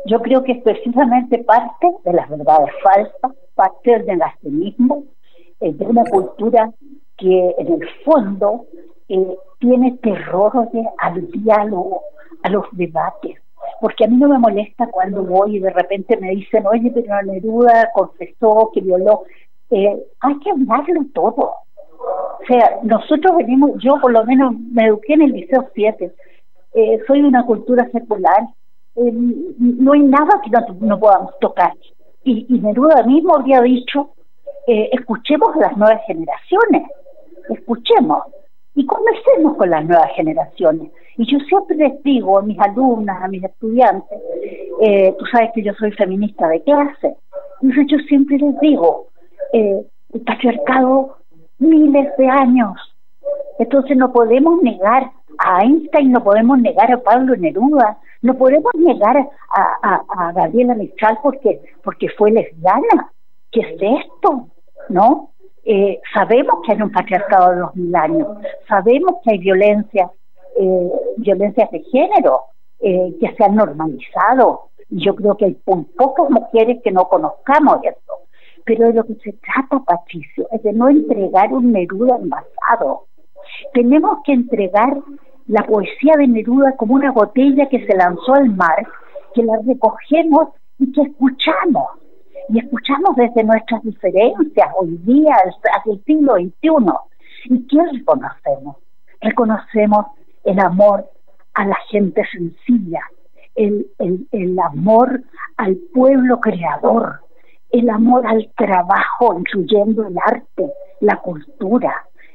Yo creo que es precisamente parte de las verdades falsas, parte del negacionismo, de una cultura que en el fondo tiene terror al diálogo, a los debates. Porque a mí no me molesta cuando voy y de repente me dicen, oye, pero Neruda confesó que violó. Hay que hablarlo todo. O sea, nosotros venimos, yo por lo menos me eduqué en el Liceo 7, soy de una cultura secular, no hay nada que no podamos tocar. Y Neruda mismo habría dicho, escuchemos a las nuevas generaciones, escuchemos y conversemos con las nuevas generaciones. Y yo siempre les digo a mis alumnas, a mis estudiantes, tú sabes que yo soy feminista de clase, entonces yo siempre les digo, el patriarcado miles de años, entonces no podemos negar a Einstein, no podemos negar a Pablo Neruda, no podemos negar a Gabriela Mistral porque fue lesbiana. ¿Qué es esto? ¿No? Sabemos que hay un patriarcado de 2000 años, sabemos que hay violencias de género que se han normalizado, y yo creo que hay pocas mujeres que no conozcamos esto, pero de lo que se trata, Patricio, es de no entregar un Neruda envasado. Tenemos que entregar la poesía de Neruda como una botella que se lanzó al mar, que la recogemos y que escuchamos. Y escuchamos desde nuestras diferencias hoy día, hacia el siglo XXI. ¿Y qué reconocemos? Reconocemos el amor a la gente sencilla, el amor al pueblo creador, el amor al trabajo, incluyendo el arte, la cultura.